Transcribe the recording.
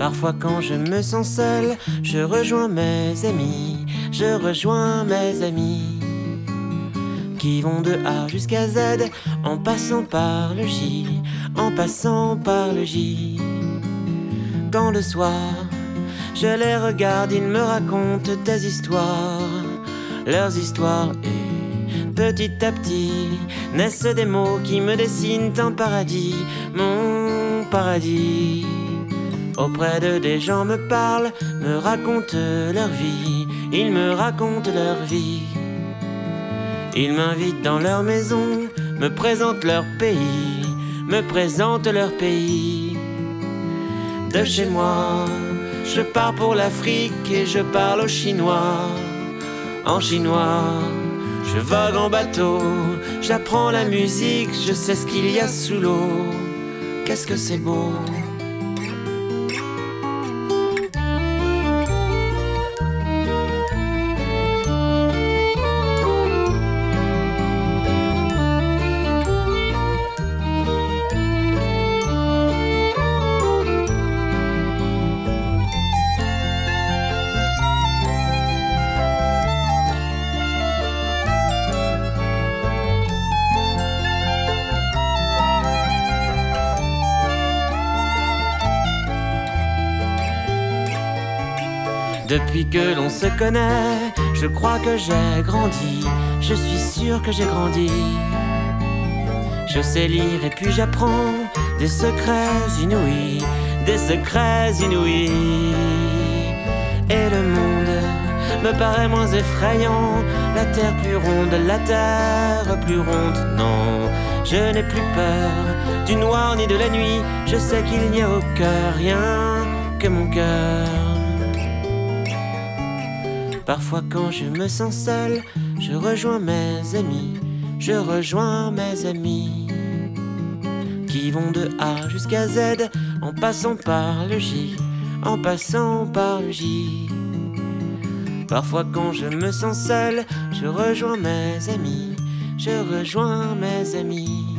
Parfois quand je me sens seul, je rejoins mes amis, je rejoins mes amis qui vont de A jusqu'à Z, en passant par le J, en passant par le J. Quand le soir, je les regarde, ils me racontent des histoires, leurs histoires, et petit à petit naissent des mots qui me dessinent un paradis, mon paradis. Auprès d'eux des gens me parlent, me racontent leur vie, ils me racontent leur vie. Ils m'invitent dans leur maison, me présentent leur pays, me présentent leur pays. De chez moi, je pars pour l'Afrique et je parle au chinois. En chinois, je vogue en bateau, j'apprends la musique, je sais ce qu'il y a sous l'eau. Qu'est-ce que c'est beau! Depuis que l'on se connaît, je crois que j'ai grandi, je suis sûr que j'ai grandi. Je sais lire et puis j'apprends des secrets inouïs, des secrets inouïs. Et le monde me paraît moins effrayant, la terre plus ronde, la terre plus ronde. Non, je n'ai plus peur du noir ni de la nuit, je sais qu'il n'y a au cœur rien que mon cœur. Parfois quand je me sens seul, je rejoins mes amis, je rejoins mes amis qui vont de A jusqu'à Z, en passant par le J, en passant par le J. Parfois quand je me sens seul, je rejoins mes amis, je rejoins mes amis.